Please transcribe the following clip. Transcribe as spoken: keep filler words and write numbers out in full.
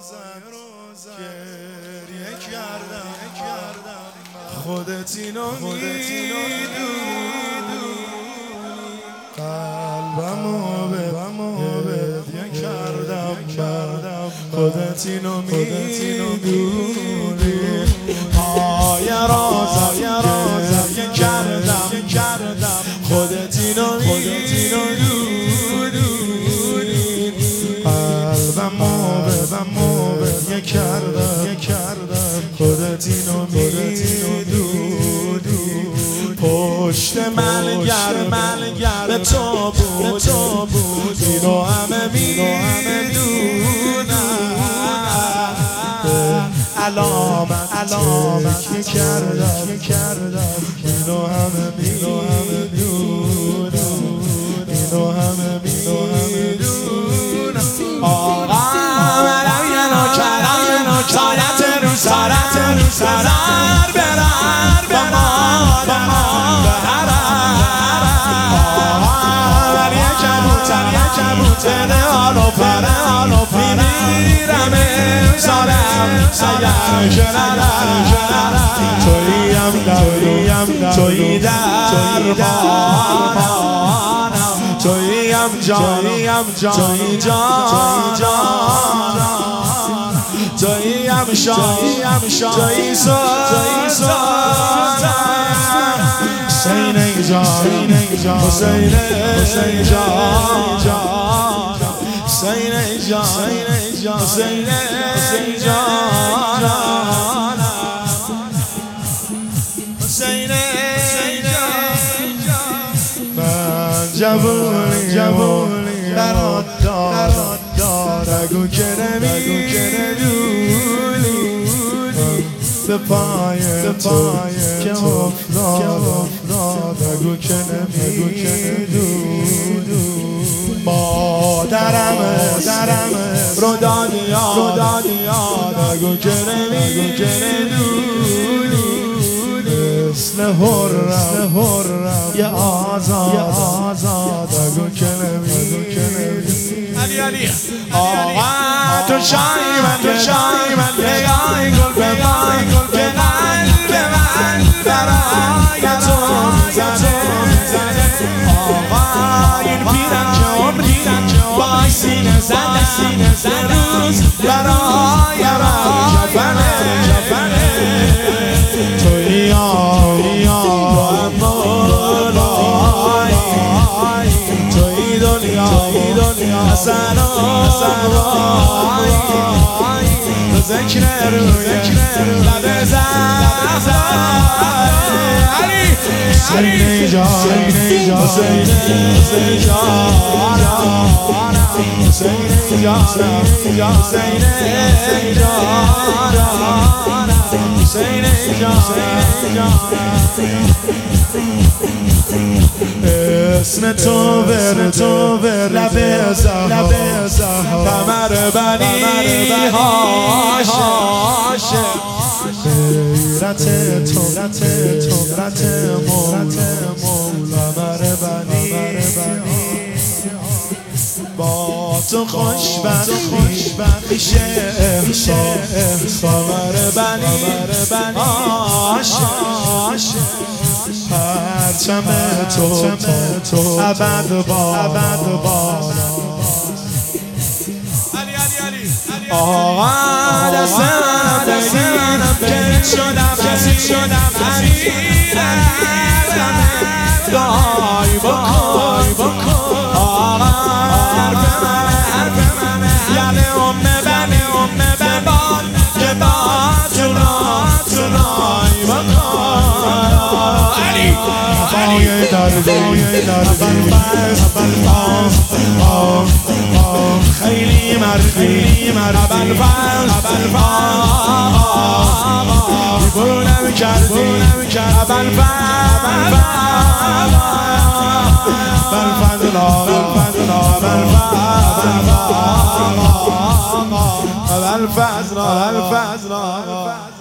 گریه کردم خودت اینو میدونی قلبمو بهت کردم خودت اینو میدونی پای رازم گریه کردم خودت اینو میدونی قلبمو بهت کردم خودت اینو میدونی پشت ملگر به تو بود اینو همه میدونم علامت که کردم اینو همه میدونم اینو همه میدونم آقا منم یه نوکرم سارت رو سارت رو سرر برر به مادرم ولی یه کبوتر یه کبوتر حالو پره حالو پره میمیرم امسالم اگر جنرم توییم توییم تویی درمانم توییم جانیم تویی جانم توییم شاهیم تویی سلطانم حسین جان حسین جان حسین جان حسین جان حسین من جوونی برات دار نگو که نمیدونی به پای تو که افتاد نگو که نمیدونی مادرم رو دادی یاد نگو که نمیدونی مثل حرم یه آزاد نگو که نمیدونی علی علی آقا تو شایی من تو شایی من نگاهی گل به من به قلب من برای تو زده آقا این پیرم که عمری با سینه زده روز برای من جفنه توی آی توی دنیا حسن و ذکر روی لب علی حسین جان حسین جان حسین جان حسین اسم تو ور لب زهر قمر بنی هاشم غیرت تو غیرت مولا قمر بنی با تو خوشبخت میشه احساس قمر بنی هاشم پرچم تو ابد باد آقا دست منم بگیر که شدم شدم حریرم دعای بکن آقا حرف منه یعنی امه بنی امه بباد که با جنای بکن علی علی خیلی مردی ابل برو نمیکردی ابل بلفضل بلفضل